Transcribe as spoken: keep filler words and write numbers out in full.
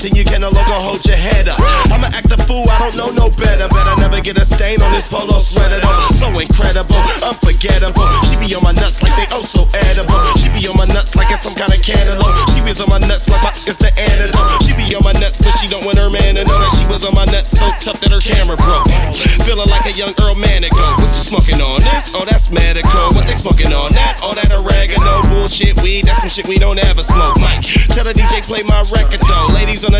and you can no longer hold your head up. I'ma act a fool, I don't know no better. Better never get a stain on this polo sweater though. So incredible, unforgettable. She be on my nuts like they oh so edible. She be on my nuts like it's some kind of cantaloupe. She was on my nuts like my, it's the antidote. She be on my nuts but she don't want her man to know that she was on my nuts so tough that her camera broke. Feeling like a young Earl Manico. What you smoking on this? Oh, that's Medico. What they smoking on that? Oh, that oregano. Bullshit weed, that's some shit we don't ever smoke. Mike, tell the D J play my record though. Ladies on the